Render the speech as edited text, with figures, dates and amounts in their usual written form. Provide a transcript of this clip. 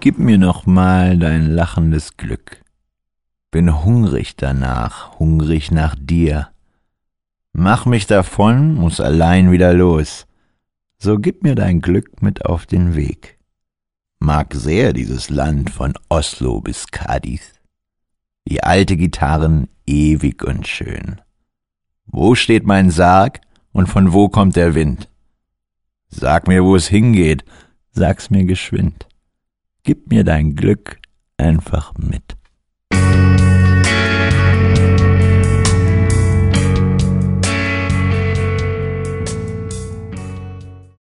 Gib mir noch mal dein lachendes Glück. Bin hungrig danach, hungrig nach dir. Mach mich davon, muß allein wieder los. So gib mir dein Glück mit auf den Weg. Mag sehr dieses Land von Oslo bis Cadiz. Die alte Gitarren ewig und schön. Wo steht mein Sarg und von wo kommt der Wind? Sag mir, wo es hingeht, sag's mir geschwind. Gib mir dein Glück einfach mit.